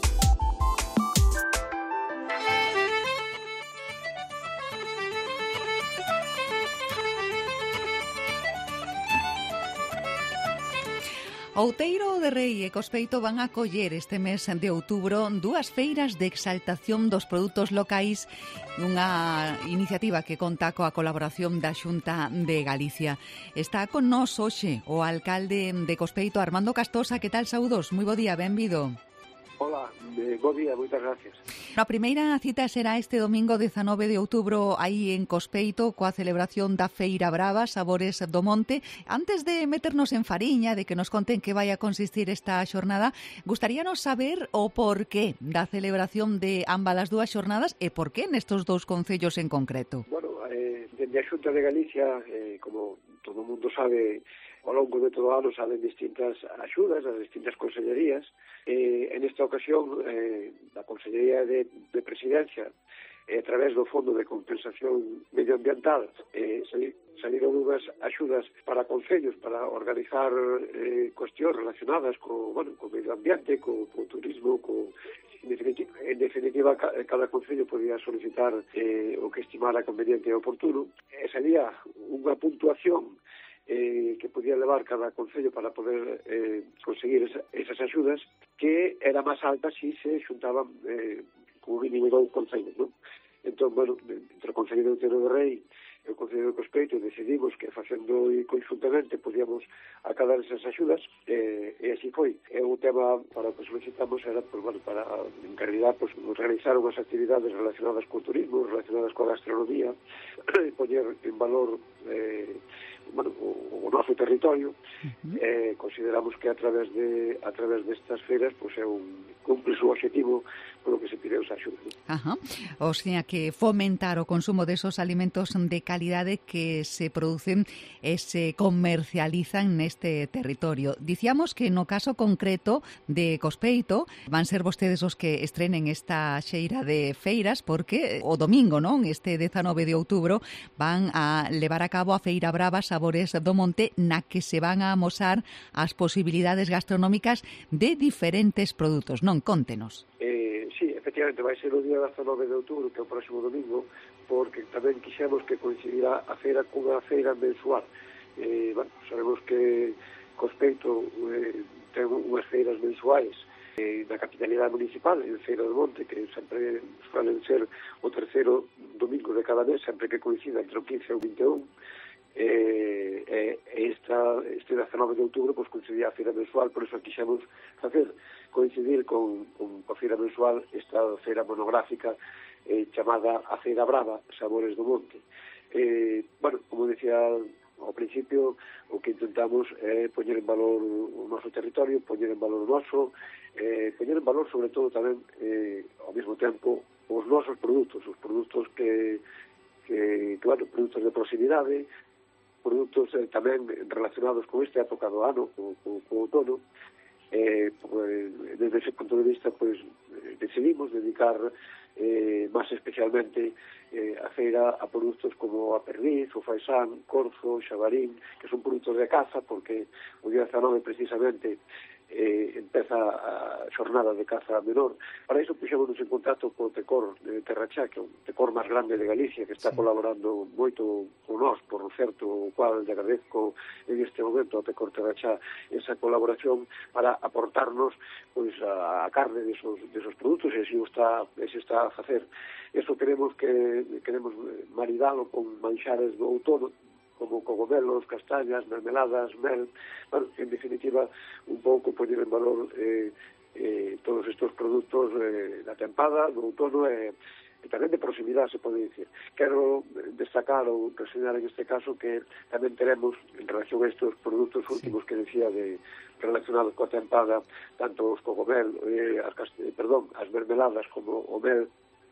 Outeiro de Rei e Cospeito van a acoller este mes de outubro dúas feiras de exaltación dos produtos locais, unha iniciativa que conta coa colaboración da Xunta de Galicia. Está con nós hoxe o alcalde de Cospeito, Armando Castosa. Que tal, saúdos? Moi bo día, benvido. Hola, eh, bo día, moitas gracias. A primeira cita será este domingo dezanove de outubro aí en Cospeito coa celebración da Feira Brava, Sabores do Monte. Antes de meternos en fariña, de que nos conten que vai a consistir esta xornada, gustaríanos saber o porqué da celebración de ambas as dúas xornadas e por qué nestos dous concellos en concreto. Bueno, eh, dende a Xunta de Galicia, eh, como todo o mundo sabe, ao longo de todo o ano salen distintas axudas das distintas consellerías. Eh, en esta ocasión, eh, la Consellería de, de Presidencia, eh, a través do Fondo de Compensación Medioambiental, eh, salieron unhas axudas para concellos para organizar eh, cuestións relacionadas co, bueno, co medio ambiente, co, co turismo, co, en definitiva, en definitiva cada concello podía solicitar eh, o que estimara conveniente e oportuno. E salía unha puntuación Eh, que podía levar cada concello para poder eh, conseguir esa, esas axudas, que era máis alta si se xuntaban eh, como mínimo dous concellos, ¿no? Entón, bueno, entre o Concello de Outeiro de Rei o Concello de Cospeito decidimos que facendo conjuntamente podíamos acadar esas axudas, e, e así foi. E o tema para o que solicitamos era, pues, bueno, para, en realidad, pues, realizar unhas actividades relacionadas co turismo, relacionadas coa gastronomía, poñer en valor eh, bueno, o, o noso territorio. Uh-huh. eh, consideramos que a través de a través destas feiras pues, é un cumple o objetivo polo que se pide esa axuda. Ajá. O sea que fomentar o consumo de esos alimentos de calidade que se producen e se comercializan neste territorio. Dicíamos que no caso concreto de Cospeito van ser vostedes os que estrenen esta xeira de feiras, porque o domingo, non, este dezanove de outubro, van a levar a cabo a Feira Brava Sabores do Monte, na que se van a amosar as posibilidades gastronómicas de diferentes produtos. Non, contenos. Eh, sí, efectivamente, vai ser o día dezanove de outubro, que é o próximo domingo, porque tamén quixemos que coincidirá a feira cunha feira mensual. Eh, bueno, sabemos que Cospeito eh, ten unhas feiras mensuais eh, na capitalidade municipal, en Feira do Monte, que sempre suelen ser o terceiro domingo de cada mes, sempre que coincida entre o quince e o vinte e un. Eh, eh, esta, este dezanove de outubro pues, coincidía a feira mensual, por eso quixemos facer coincidir con, con a feira mensual esta feira monográfica eh, chamada a Feira Brava Sabores do Monte. Eh, bueno, como decía ao principio, o que intentamos é poñer en valor o noso territorio, poñer en valor o noso, eh, poñer en valor sobre todo tamén eh, ao mesmo tempo os nosos produtos, os produtos que, que, que bueno, produtos de proximidade, produtos eh, tamén relacionados con esta época do ano, co, co, co outono. Eh, pues, desde ese punto de vista, pues decidimos dedicar eh, máis especialmente eh, a feira a produtos como a perdiz, o faisán, corzo, xabarín, que son produtos de caza, porque o día dezanove precisamente eh, empeza a xornada de caza menor. Para iso puxémonos en contacto co Tecor de Terrachá, que é un Tecor máis grande de Galicia, que está sí. colaborando moito con nós, por certo, o cual le agradezco en este momento ao Tecor Terrachá esa colaboración para aportarnos pois, a, a carne desos, desos produtos, e así o está, se está a facer. Eso queremos que queremos maridalo con manxares do outono, como cogomelos, castañas, mermeladas, mel, bueno, en definitiva, un pouco poñer en valor eh, eh, todos estes produtos eh, da tempada, do outono e, e tamén de proximidade, se pode dicir. Quero destacar ou reseñar en este caso que tamén teremos, en relación a estes produtos últimos sí. que decía de relacionados coa tempada, tanto os cogomel, eh, as, cast... perdón, as mermeladas como o mel,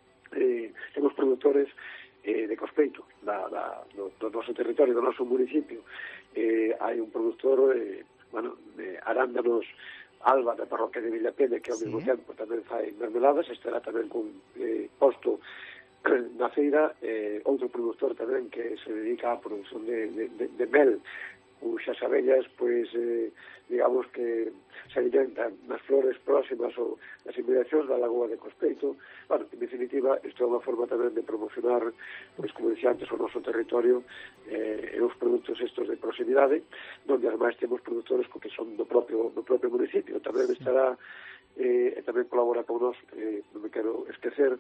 eh, temos produtores Eh, de Cospeito, da, da, do, do noso territorio, do noso municipio. Eh, hai un produtor, eh, bueno, de arándanos Alba, da parroquia de Villapena, que ao sí. mesmo tempo tamén fai mermeladas, estará tamén con eh, posto na feira, eh, outro produtor tamén que se dedica á produción de, de, de, de mel, cuxas abellas, pois, eh, digamos que se alimentan nas flores próximas ou nas inmediacións da lagoa de Cospeito. Bueno, en definitiva, isto é unha forma tamén de promocionar, pois, como dixía antes, o noso territorio eh, e os produtos estos de proximidade, donde ademais temos produtores que son do propio, do propio municipio. Tamén estará, eh, e tamén colabora con nós, eh, non me quero esquecer,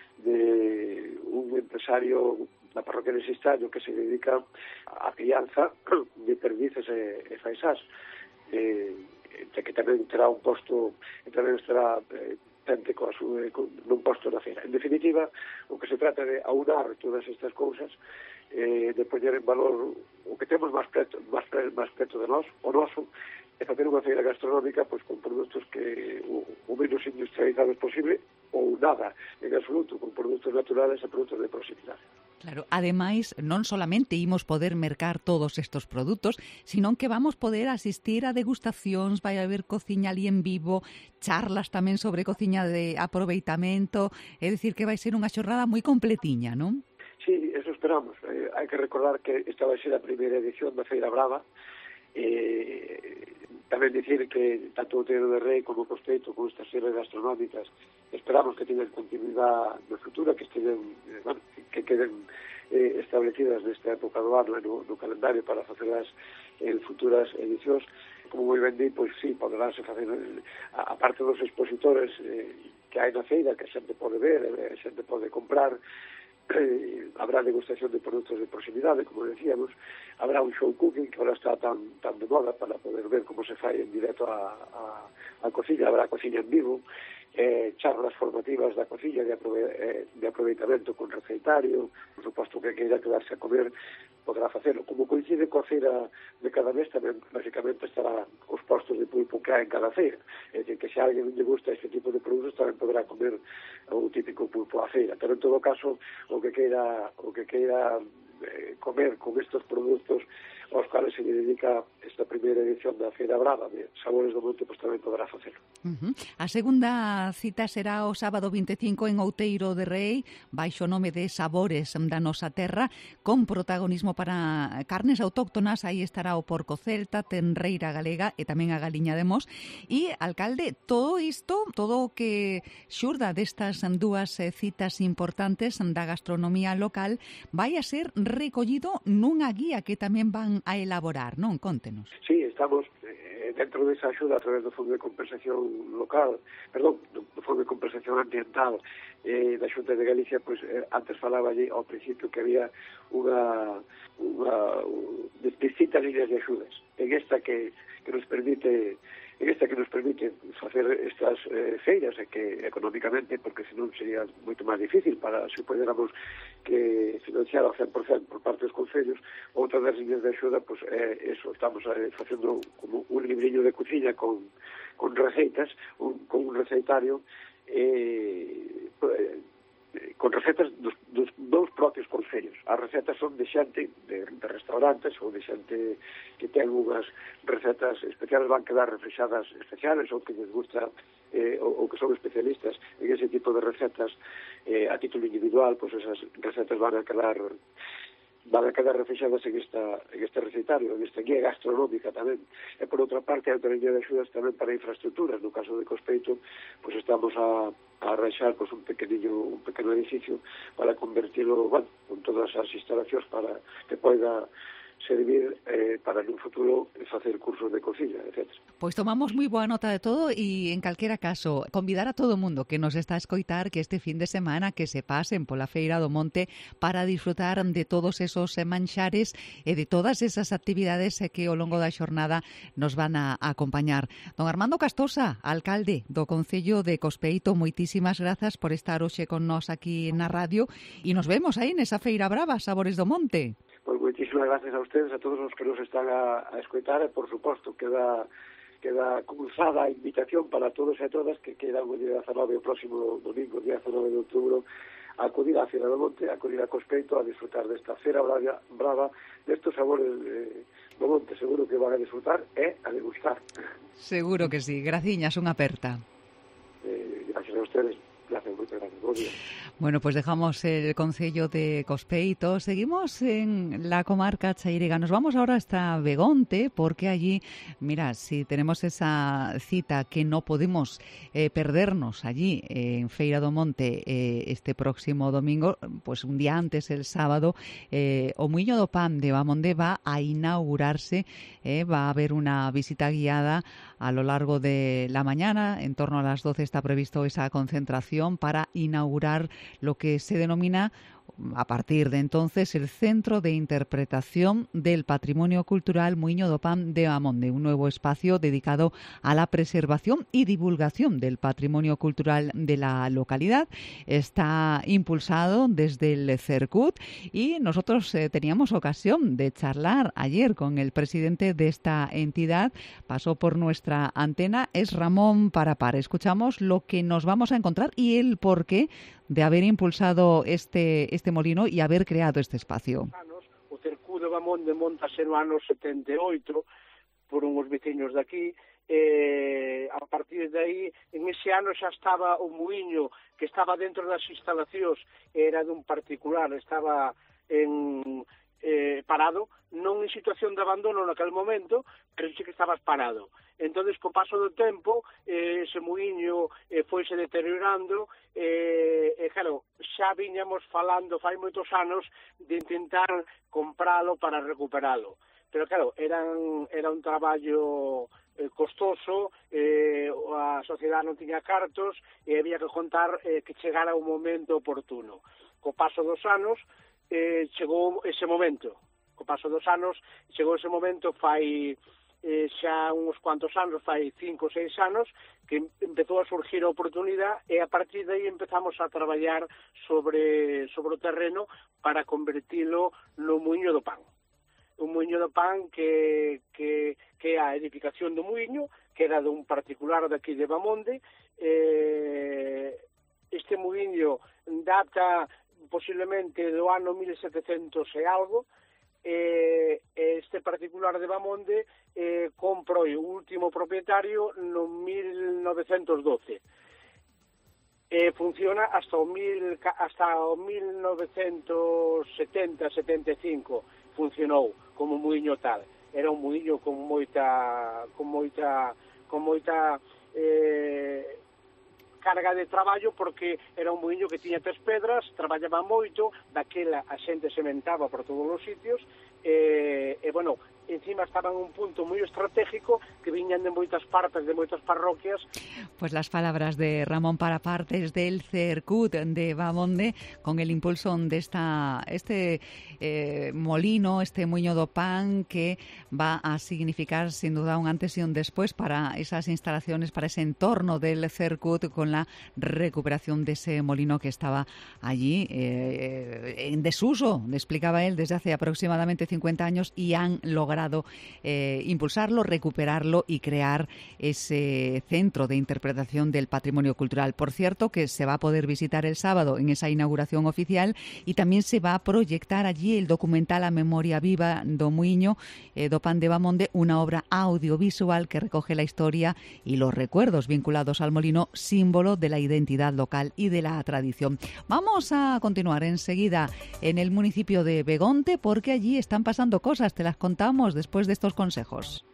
de un empresario da parroquia de Sistaño que se dedica á crianza de perdices e, e faisás, eh, que tamén terá un posto, e tamén estará eh, tente coa súa, nun posto na feira. En definitiva, o que se trata de aunar todas estas cousas, eh, de poñer en valor o que temos máis preto, máis, máis preto de nós, o noso, e facer unha feira gastronómica pois, con produtos que o, o menos industrializados posible, ou nada, en absoluto, con produtos naturales e produtos de proximidade. Claro, ademais, non solamente imos poder mercar todos estes produtos, sino que vamos poder asistir a degustacións, vai haber cociña ali en vivo, charlas tamén sobre cociña de aproveitamento, é dicir que vai ser unha xornada moi completiña, non? Sí, eso esperamos. Eh, hai que recordar que esta vai ser a primeira edición da Feira Brava. Eh, tamén dicir que tanto o Teiro de Rei como o Cospeito con estas series gastronómicas esperamos que teñan continuidade no futuro, que estén, eh, bueno, que queden eh, establecidas nesta época do ano no, no calendario para facelas en futuras edicións. Como moi ben di, pois sí, poderánse facer a, a parte dos expositores eh, que hai na feira, que a xente pode ver, a xente pode comprar, eh, habrá degustación de produtos de proximidade, como decíamos, habrá un show cooking que ahora está tan, tan de moda para poder ver como se fai en directo a, a, a cocina, habrá cocina en vivo, eh, charlas formativas da cocina de, aprove eh, de aproveitamento con receitario, por suposto que queira quedarse a comer podrá facelo. Como coincide coa feira de cada mes, tamén basicamente estará os postos de pulpo que hai en cada feira, é dicir, que se a alguén lle gusta este tipo de produtos tamén podrá comer o típico pulpo á feira, pero en todo caso o que queira o que queira eh, comer con estes produtos aos cuales se lle dedica esta primeira edición da Feira Brava de Sabores do Monte, pois tamén podrá facelo. Uh-huh. A segunda cita será o sábado vinte e cinco en Outeiro de Rei, baixo nome de Sabores da Nosa Terra, con protagonismo para carnes autóctonas. Aí estará o porco celta, tenreira galega e tamén a galiña de Mos. E, alcalde, todo isto, todo o que xurda destas dúas citas importantes da gastronomía local vai a ser recollido nunha guía que tamén van a elaborar, non? Contenos. Sí, estamos eh, dentro desa axuda a través do Fondo de Compensación Local, perdón, do Fondo de Compensación Ambiental eh, da Xunta de Galicia, pois eh, antes falaba allí ao principio que había unha, unha distintas líneas de axudas. En esta que, que nos permite en esta que nos permite facer estas eh, feiras e que económicamente, porque senón sería moito máis difícil para se puderamos que financiar ao cen por cento por parte dos concellos. Outra das líneas de axuda, pois é eso, estamos eh, facendo como un libriño de cociña con, con receitas, un, con un receitario eh, eh, con recetas dos, dos dous propios concellos. As recetas son de xente de, de restaurantes ou de xente que ten unhas recetas especiales, van quedar reflexadas especiales ou que les gusta eh, ou, ou que son especialistas en ese tipo de recetas eh, a título individual, pois esas recetas van a quedar van a quedar reflexadas en, esta, en este recetario, en esta guía gastronómica tamén. E por outra parte, hai outra guía de axudas tamén para infraestructuras. No caso de Cospeito, pois estamos a, a arranxar pois, un pequeniño un pequeno edificio para convertirlo, bueno, con todas as instalacións para que poida servir eh, para nun futuro facer cursos de cocina, etcétera. Pois tomamos moi boa nota de todo e, en calquera caso, convidar a todo o mundo que nos está a escoitar que este fin de semana que se pasen pola Feira do Monte para disfrutar de todos esos manxares e de todas esas actividades que ao longo da xornada nos van a acompañar. Don Armando Castosa, alcalde do Concello de Cospeito, moitísimas grazas por estar hoxe con nós aquí na radio e nos vemos aí nesa Feira Brava, Sabores do Monte. Pois moitísimas gracias a ustedes, a todos os que nos están a, a escoitar e, por suposto, queda, queda cruzada a invitación para todos e todas que quedan o día dezanove, o próximo domingo, día dezanove de outubro, a acudir á Feira do Monte, a acudir a Cospeito, a disfrutar desta Feira brava, brava destos sabores eh, do Monte. Seguro que van a disfrutar e a degustar. Seguro que sí. Graciñas, unha aperta. Eh, gracias a ustedes. Gracias, muchas gracias. Buen día. Bueno, pues dejamos el concello de Cospeito. Seguimos en la comarca chairiga. Nos vamos ahora hasta Begonte, porque allí, mira, si tenemos esa cita que no podemos eh, perdernos allí eh, en Feira do Monte eh, este próximo domingo, pues un día antes, el sábado, eh, o Muiño do Pan de Bamonde va a inaugurarse. Eh, va a haber una visita guiada a lo largo de la mañana. En torno a las doce está previsto esa concentración para inaugurar lo que se denomina a partir de entonces el Centro de Interpretación del Patrimonio Cultural Muiño do Pan de Bamonde, un nuevo espacio dedicado a la preservación y divulgación del patrimonio cultural de la localidad. Está impulsado desde el CERCUT y nosotros eh, teníamos ocasión de charlar ayer con el presidente de esta entidad. Pasó por nuestra antena, es Ramón Parapar. Escuchamos lo que nos vamos a encontrar y el porqué de haber impulsado este este molino e haber creado este espacio. O Cercú de Bamonde montase no ano setenta e oito por uns veciños de aquí, e a partir de aí, en ese ano xa estaba o muiño que estaba dentro das instalacións, era dun particular, estaba en eh, parado, non en situación de abandono naquele momento, pero sí que estabas parado. Entonces, co paso do tempo, eh, ese muiño eh, foise deteriorando, e, eh, eh, claro, xa viñamos falando fai moitos anos de intentar compralo para recuperalo. Pero claro, eran, era un traballo eh, costoso, eh, a sociedade non tiña cartos e había que contar eh, que chegara un momento oportuno. co paso dos anos, eh, chegou ese momento. Co paso dos anos, chegou ese momento fai eh, xa uns cuantos anos, fai cinco ou seis anos, que empezou a surgir a oportunidade e a partir de aí empezamos a traballar sobre, sobre o terreno para convertilo no muiño do pan. Un muiño do pan que, que, que é a edificación do muiño, que era dun particular daqui de Bamonde. Eh, este muiño data posiblemente do ano mil setecentos e algo. Eh, este particular de Bamonde eh, comprou o último propietario no mil novecentos doce. Eh, funciona hasta o, mil, hasta o mil novecentos setenta, setenta e cinco funcionou como muiño tal. Era un muiño con moita con moita con moita eh, carga de traballo, porque era un muiño que tiña tres pedras, traballaba moito, daquela a xente sementaba por todos os sitios, e, e bueno, encima estaba en un punto moi estratégico que viñan de moitas partes, de moitas parroquias. Pues las palabras de Ramón Parapartes del CERCUT de Bamonde, con el impulso de esta, este eh, molino, este muiño do pan, que va a significar sin duda un antes y un después para esas instalaciones, para ese entorno del CERCUT, con la recuperación de ese molino que estaba allí eh, en desuso, explicaba él, desde hace aproximadamente cincuenta años, y han logrado Eh, impulsarlo, recuperarlo y crear ese centro de interpretación del patrimonio cultural. Por cierto, que se va a poder visitar el sábado en esa inauguración oficial, y también se va a proyectar allí el documental A Memoria Viva do Muiño eh, do Pan de Bamonde, una obra audiovisual que recoge la historia y los recuerdos vinculados al molino, símbolo de la identidad local y de la tradición. Vamos a continuar enseguida en el municipio de Begonte, porque allí están pasando cosas, te las contamos después de estos consejos.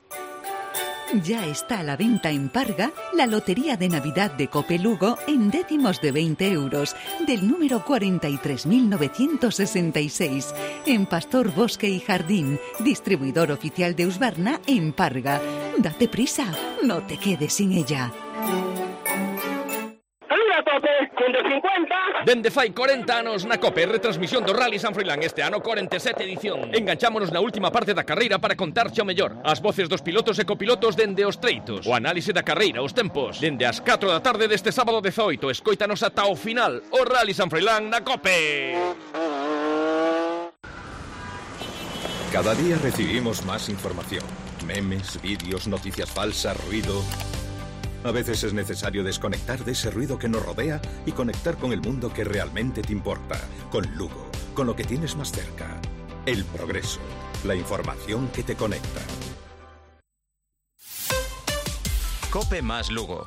Ya está a la venta en Parga la Lotería de Navidad de Cope Lugo en décimos de veinte euros, del número cuarenta y tres mil novecientos sesenta y seis, en Pastor Bosque y Jardín, distribuidor oficial de Husqvarna en Parga. Date prisa, no te quedes sin ella. Dende fai corenta anos na Cope, retransmisión do Rally San Froilán, este ano corenta e sete edición. Enganchámonos na última parte da carreira para contarche o mellor. As voces dos pilotos e copilotos dende os treitos, o análise da carreira, os tempos. Dende as catro da tarde deste sábado dezaoito, escoítanos ata o final, o Rally San Froilán na Cope. Cada día recibimos más información. Memes, vídeos, noticias falsas, ruido. A veces es necesario desconectar de ese ruido que nos rodea y conectar con el mundo que realmente te importa. Con Lugo, con lo que tienes más cerca. El progreso, la información que te conecta. Cope más Lugo.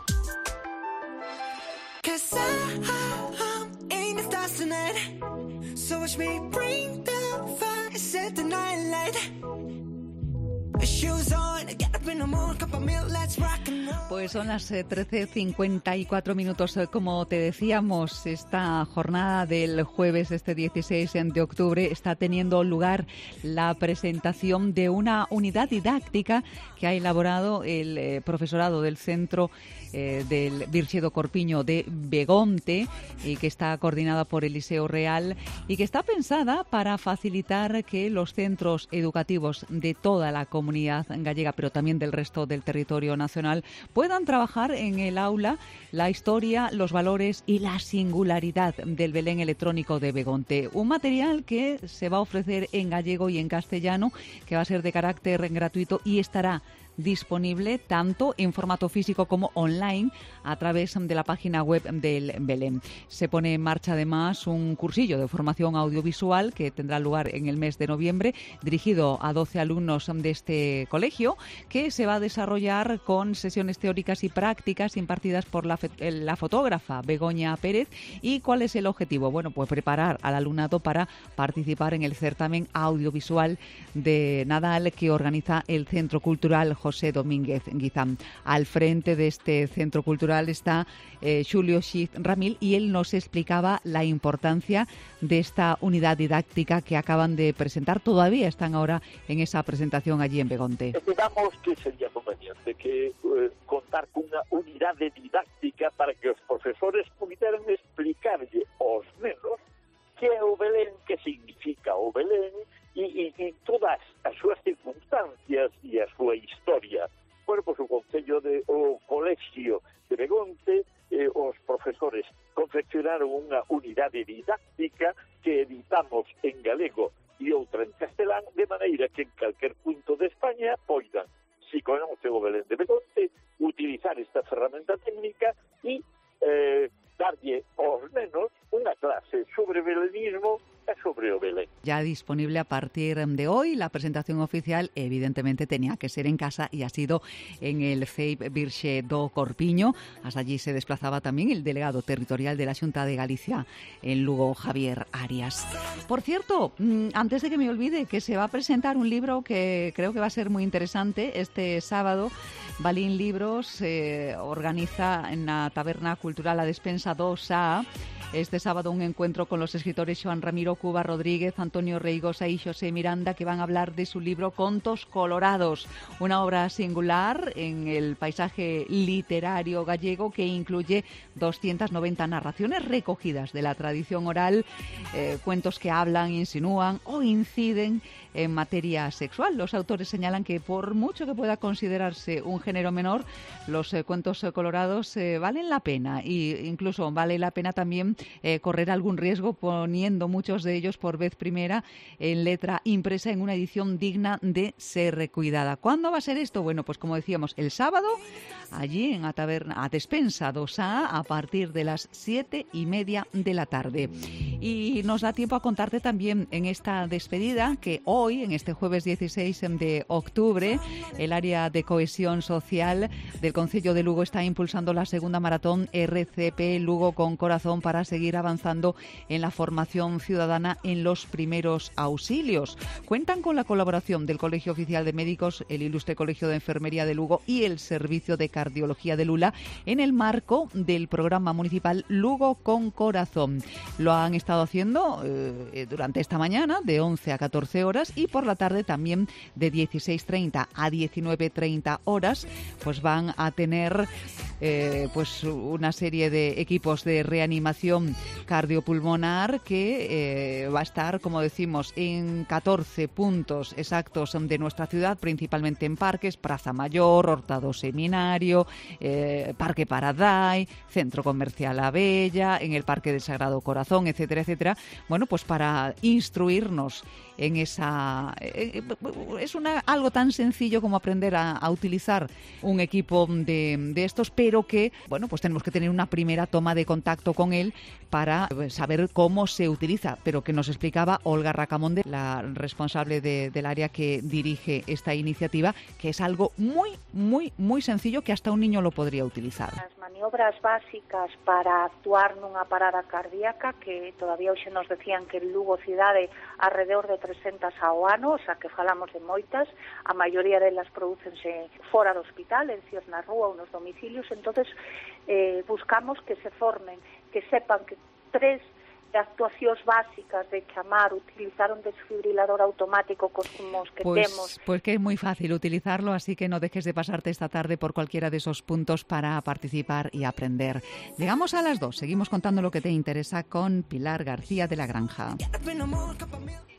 Pues son las trece cincuenta y cuatro minutos. Como te decíamos, esta jornada del jueves, este dieciséis de octubre, está teniendo lugar la presentación de una unidad didáctica que ha elaborado el eh, profesorado del Centro eh, del Virxedo Corpiño de Begonte, y que está coordinada por Eliseo Real, y que está pensada para facilitar que los centros educativos de toda la comunidad gallega, pero también del resto del territorio nacional, puedan trabajar en el aula la historia, los valores y la singularidad del Belén electrónico de Begonte. Un material que se va a ofrecer en gallego y en castellano, que va a ser de carácter gratuito y estará disponible tanto en formato físico como online a través de la página web del Belén. Se pone en marcha además un cursillo de formación audiovisual que tendrá lugar en el mes de noviembre, dirigido a doce alumnos de este colegio, que se va a desarrollar con sesiones teóricas y prácticas impartidas por la, la fotógrafa Begoña Pérez. ¿Y cuál es el objetivo? Bueno, pues preparar al alumnado para participar en el certamen audiovisual de Nadal que organiza el Centro Cultural José Domínguez Guizán. Al frente de este centro cultural está eh, Xulio Xiz Ramil, y él nos explicaba la importancia de esta unidad didáctica que acaban de presentar. Todavía están ahora en esa presentación allí en Begonte. Esperamos que sería conveniente que eh, contar con unha unidade didáctica para que os profesores pudieran explicarlle aos nenos que é o Belén, que significa o Belén, e, e, e todas as súas circunstancias e a súa historia. Bueno, pois o Concello de o Colexio de Begonte, eh, os profesores confeccionaron unha unidade didáctica que editamos en galego e outra en castelán, de maneira que en calquer punto de España poidan, si conoce o Belén de Begonte, utilizar esta ferramenta técnica e eh, darlle aos nenos unha clase sobre belenismo e sobre o Belén. Ya disponible a partir de hoy, la presentación oficial evidentemente tenía que ser en casa y ha sido en el C E I P Virxe do Corpiño. Hasta allí se desplazaba también el delegado territorial de la Xunta de Galicia en Lugo, Javier Arias. Por cierto, antes de que me olvide, que se va a presentar un libro que creo que va a ser muy interesante este sábado. Balín Libros eh, organiza en la Taberna Cultural La Despensa dos A este sábado un encuentro con los escritores Joan Ramiro Cuba Rodríguez, Antonio Reigosa y José Miranda, que van a hablar de su libro Contos Colorados, una obra singular en el paisaje literario gallego que incluye doscientas noventa narraciones recogidas de la tradición oral, eh, cuentos que hablan, insinúan o inciden en materia sexual. Los autores señalan que por mucho que pueda considerarse un género menor, los eh, cuentos eh, colorados eh, valen la pena, e incluso vale la pena también eh, correr algún riesgo poniendo muchos de ellos por vez primera en letra impresa en una edición digna de ser cuidada. ¿Cuándo va a ser esto? Bueno, pues como decíamos, el sábado, allí en la taberna a Despensa dos A, a partir de las siete y media de la tarde. Y nos da tiempo a contarte también en esta despedida que hoy, en este jueves dieciséis de octubre, el área de cohesión social del Concello de Lugo está impulsando la segunda maratón R C P Lugo con Corazón para seguir avanzando en la formación ciudadana en los primeros auxilios. Cuentan con la colaboración del Colegio Oficial de Médicos, el Ilustre Colegio de Enfermería de Lugo y el Servicio de Cardiología de Lula en el marco del programa municipal Lugo con Corazón. Lo han estado haciendo eh, durante esta mañana de once a catorce horas y por la tarde también de dieciséis treinta a diecinueve treinta horas, pues van a tener eh, pues una serie de equipos de reanimación cardiopulmonar que eh, va a estar, como decimos, en catorce puntos exactos de nuestra ciudad, principalmente en parques, Praza Mayor, Hortado Seminario, eh, Parque Paraday, Centro Comercial La Bella, en el Parque del Sagrado Corazón, etcétera, etcétera. Bueno, pues para instruirnos en esa... Eh, es una, algo tan sencillo como aprender a, a utilizar un equipo de, de estos, pero que, bueno, pues tenemos que tener una primera toma de contacto con él para saber cómo se utiliza, pero que nos explicaba Olga Racamonde, la responsable de, del área que dirige esta iniciativa, que es algo muy, muy, muy sencillo que hasta un niño lo podría utilizar. As maniobras básicas para actuar nunha parada cardíaca, que todavía hoxe nos decían que en Lugo cidade alrededor de trescentas ao ano, o sea que falamos de moitas, a maioría delas prodúcense fora do hospital, en cios na rúa ou nos domicilios, entonces eh, buscamos que se formen, que sepan que tres actuacións básicas de chamar, utilizar un desfibrilador automático cos que pues, temos. Pues que es muy fácil utilizarlo, así que no dejes de pasarte esta tarde por cualquiera de esos puntos para participar y aprender. Llegamos a las dos, seguimos contando lo que te interesa con Pilar García de la Granja.